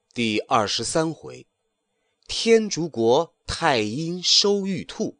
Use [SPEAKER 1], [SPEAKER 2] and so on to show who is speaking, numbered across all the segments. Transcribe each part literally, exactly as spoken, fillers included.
[SPEAKER 1] 第二十三回，天竺国太阴收玉兔。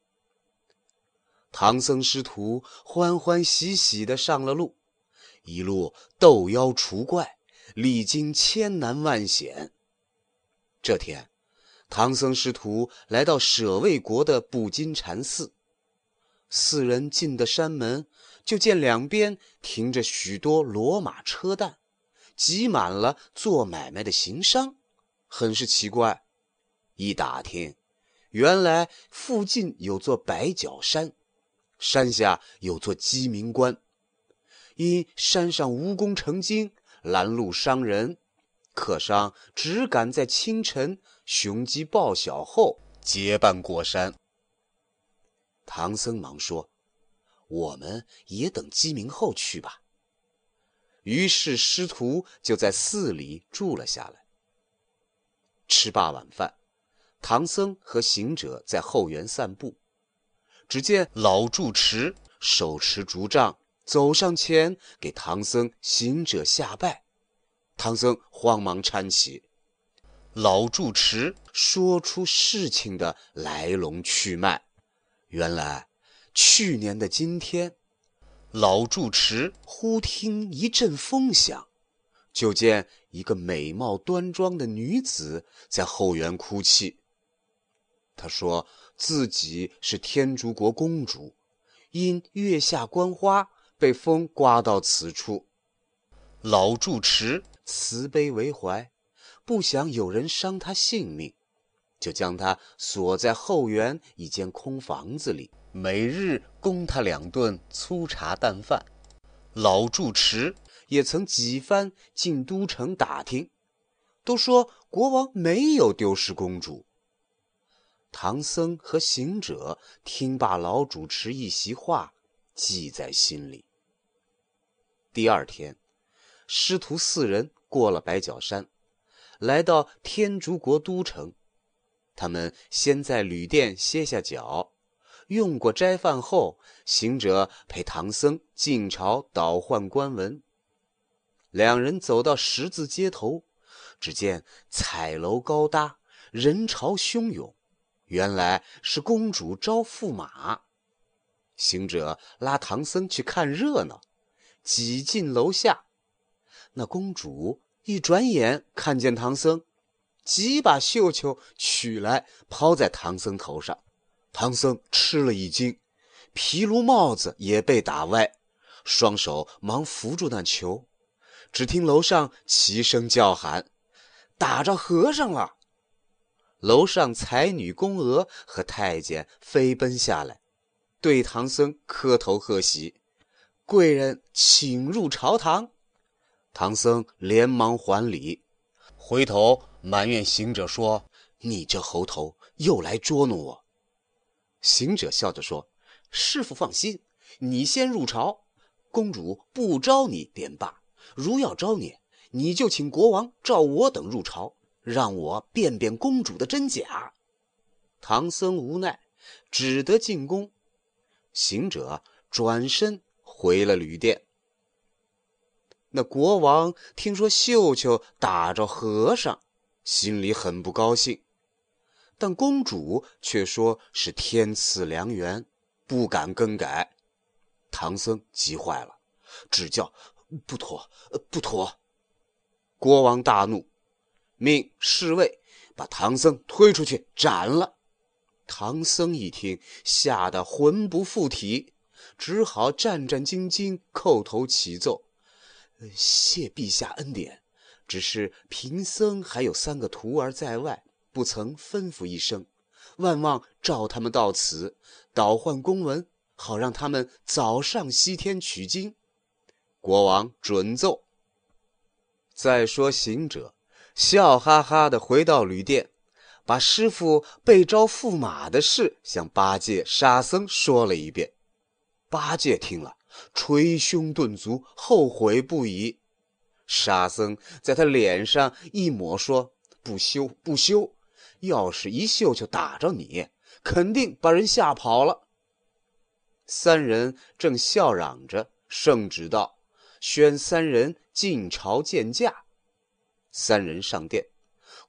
[SPEAKER 1] 唐僧师徒欢欢喜喜地上了路，一路斗妖除怪，历经千难万险。这天，唐僧师徒来到舍卫国的布金禅寺，四人进的山门，就见两边停着许多骡马车担，挤满了做买卖的行商，很是奇怪。一打听，原来附近有座白角山，山下有座鸡鸣关，因山上蜈蚣成精，拦路伤人，客商只敢在清晨雄鸡报晓后结伴过山。唐僧忙说：我们也等鸡鸣后去吧。于是师徒就在寺里住了下来。吃罢晚饭，唐僧和行者在后园散步，只见老住持手持竹杖走上前给唐僧行者下拜。唐僧慌忙搀起，老住持说出事情的来龙去脉。原来去年的今天，老住持忽听一阵风响，就见一个美貌端庄的女子在后园哭泣。她说自己是天竺国公主，因月下观花被风刮到此处。老住持慈悲为怀，不想有人伤她性命，就将她锁在后园一间空房子里，每日供她两顿粗茶淡饭。老住持也曾几番进都城打听，都说国王没有丢失公主。唐僧和行者听罢老主持一席话，记在心里。第二天，师徒四人过了白角山，来到天竺国都城。他们先在旅店歇下脚，用过斋饭后，行者陪唐僧进朝倒换官文。两人走到十字街头，只见彩楼高搭，人潮汹涌，原来是公主招驸马。行者拉唐僧去看热闹，挤进楼下。那公主一转眼看见唐僧，几把绣球取来抛在唐僧头上。唐僧吃了一惊，皮卢帽子也被打歪，双手忙扶住那球。只听楼上齐声叫喊：打着和尚了！楼上才女宫娥和太监飞奔下来，对唐僧磕头贺喜：贵人请入朝堂。唐僧连忙还礼，回头埋怨行者说：你这猴头又来捉弄我。行者笑着说：师父放心，你先入朝，公主不招你便罢，如要招你，你就请国王召我等入朝，让我辨辨公主的真假。唐僧无奈，只得进宫。行者转身回了旅店。那国王听说绣球打着和尚，心里很不高兴，但公主却说是天赐良缘，不敢更改。唐僧急坏了，只叫不妥不妥。国王大怒，命侍卫把唐僧推出去斩了。唐僧一听，吓得魂不附体，只好战战兢兢叩头启奏：谢陛下恩典，只是贫僧还有三个徒儿在外，不曾吩咐一声，万望召他们到此倒换公文，好让他们早上西天取经。国王准奏。再说行者笑哈哈地回到旅店，把师父被招驸马的事向八戒、沙僧说了一遍。八戒听了，捶胸顿足，后悔不已。沙僧在他脸上一抹说：不羞不羞，要是一绣球打着你，肯定把人吓跑了。三人正笑嚷着，圣旨道：宣三人进朝见驾。三人上殿，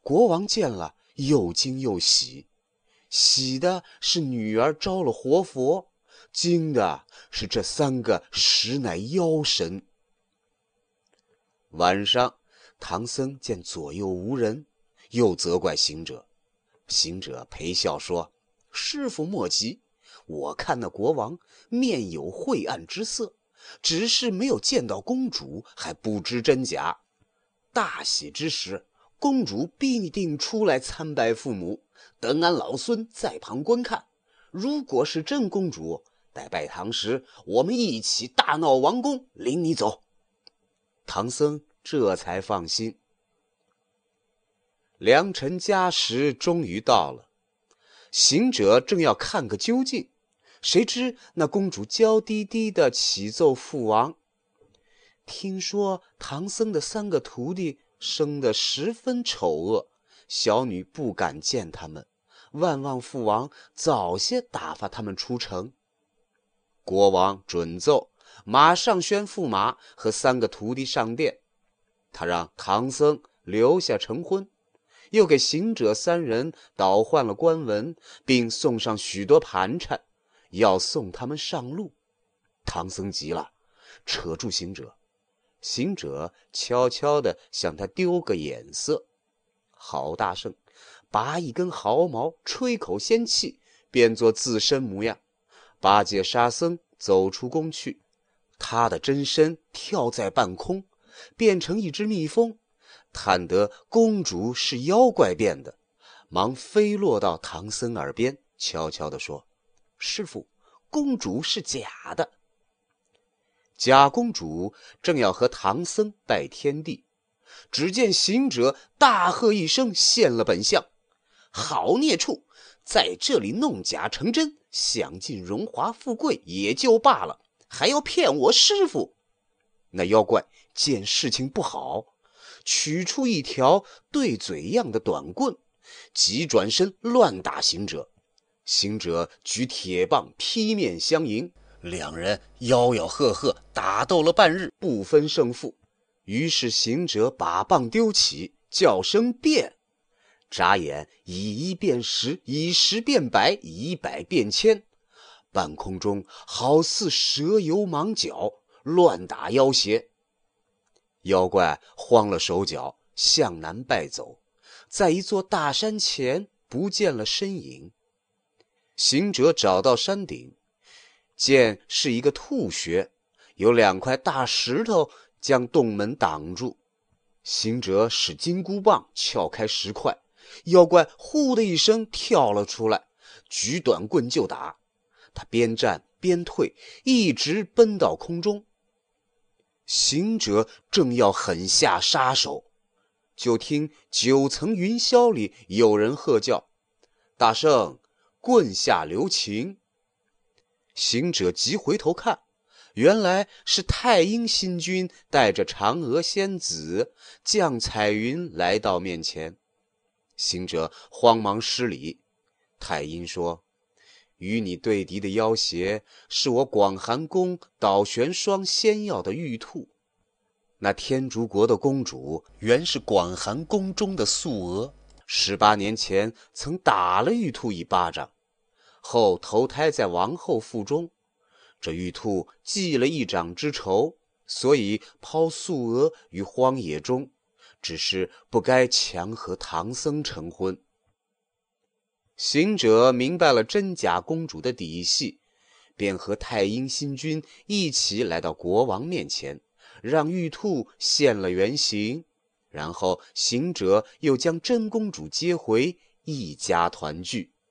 [SPEAKER 1] 国王见了，又惊又喜，喜的是女儿招了活佛，惊的是这三个实乃妖神。晚上，唐僧见左右无人，又责怪行者。行者陪笑说：“师父莫急，我看那国王面有晦暗之色，只是没有见到公主，还不知真假。大喜之时，公主必定出来参拜父母，等俺老孙在旁观看。如果是真公主，待拜堂时，我们一起大闹王宫，领你走。”唐僧这才放心。良辰佳时终于到了，行者正要看个究竟，谁知那公主娇滴滴地启奏父王，听说唐僧的三个徒弟生得十分丑恶，小女不敢见他们，万望父王早些打发他们出城。国王准奏，马上宣驸马和三个徒弟上殿，他让唐僧留下成婚，又给行者三人倒换了官文，并送上许多盘缠，要送他们上路。唐僧急了，扯住行者。行者悄悄地向他丢个眼色，郝大圣拔一根毫毛，吹口仙气，变作自身模样。八戒沙僧走出宫去，他的真身跳在半空，变成一只蜜蜂，探得公主是妖怪变的，忙飞落到唐僧耳边，悄悄地说：“师父，公主是假的。”假公主正要和唐僧拜天地，只见行者大喝一声，现了本相：“好孽畜，在这里弄假成真，享尽荣华富贵也就罢了，还要骗我师父！”那妖怪见事情不好，取出一条对嘴样的短棍，急转身乱打行者。行者举铁棒劈面相迎，两人吆吆喝喝，打斗了半日，不分胜负。于是行者把棒丢起，叫声变，眨眼以一变十，以十变百，以百变千，半空中好似蛇游蟒脚，乱打妖邪。妖怪慌了手脚，向南败走，在一座大山前不见了身影。行者找到山顶，见是一个兔穴，有两块大石头将洞门挡住。行者使金箍棒撬开石块，妖怪呼的一声跳了出来，举短棍就打。他边战边退，一直奔到空中。行者正要狠下杀手，就听九层云霄里有人喝叫：“大圣，棍下留情！”行者急回头看，原来是太阴星君带着嫦娥仙子降彩云来到面前。行者慌忙施礼。太阴说：“与你对敌的妖邪是我广寒宫倒悬霜仙药的玉兔。那天竺国的公主原是广寒宫中的素娥，十八年前曾打了玉兔一巴掌，后投胎在王后腹中。这玉兔记了一掌之仇，所以抛素娥于荒野中，只是不该强和唐僧成婚。”行者明白了真假公主的底细，便和太阴星君一起来到国王面前，让玉兔现了原形，然后行者又将真公主接回，一家团聚。